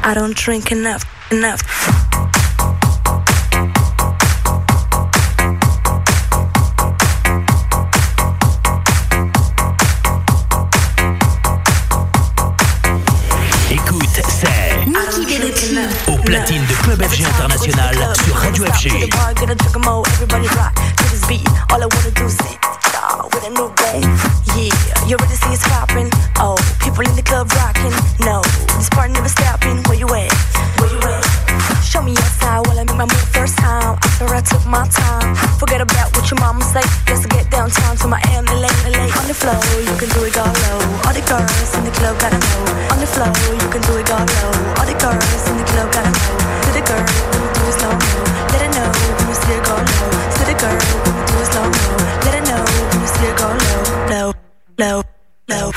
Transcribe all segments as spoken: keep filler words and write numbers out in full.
I don't drink enough, enough. Écoute, c'est Niki Bellucci au platine de Club F G International sur Radio F G. All I wanna do is sit uh, with a new bang. Yeah, you already see it's popping. Oh, people in the club rocking. No, this party never stopping. Where you at? Where you at? Show me your side while I make my move first time. After I took my time, forget about what your mama say. Let's get downtown to my L A, L A. On the floor, you can do it all low. All the girls in the club gotta know. On the floor, you can do it all low. All the girls in the club gotta know. To the girl, when you do it slow mo, let her know when you see her go low. To the girl, when you do it slow mo, let her know when you see her go low, low, low, low.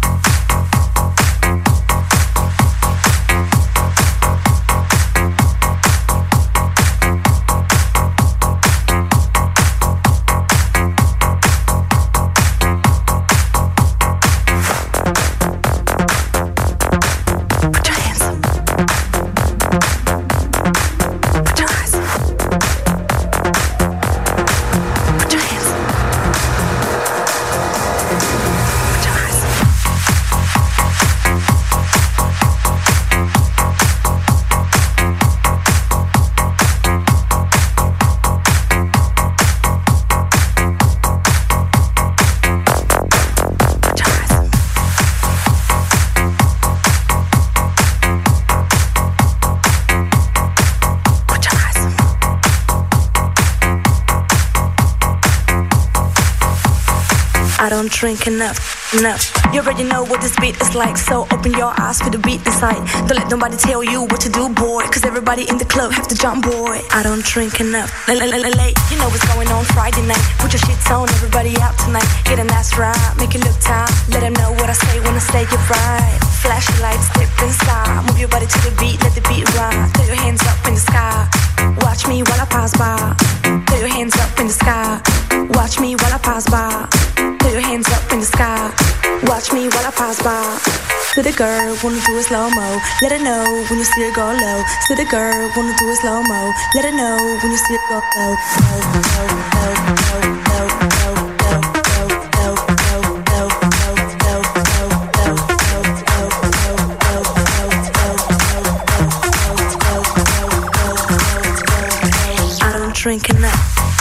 I don't drink enough, enough. You already know what this beat is like, so open your eyes for the beat inside. Don't let nobody tell you what to do, boy, cause everybody in the club have to jump, boy. I don't drink enough, late. You know what's going on Friday night. Put your shit on, everybody out tonight. Get a nice ride, make it look tight. Let them know what I say when I say you're right. Flash your lights, step inside. Move your body to the beat, let the beat ride. Throw your hands up in the sky. Watch me while I pass by. Throw your hands up in the sky. Watch me while I pass by. Throw your hands up in the sky. Watch me while I pass by. To the girl, wanna do a slow-mo. Let her know when you see her go low. To the girl, wanna do a slow-mo. Let her know when you see her go low. Low, low, low, low, low, low, low, low, low, low, low, low. I don't drink enough.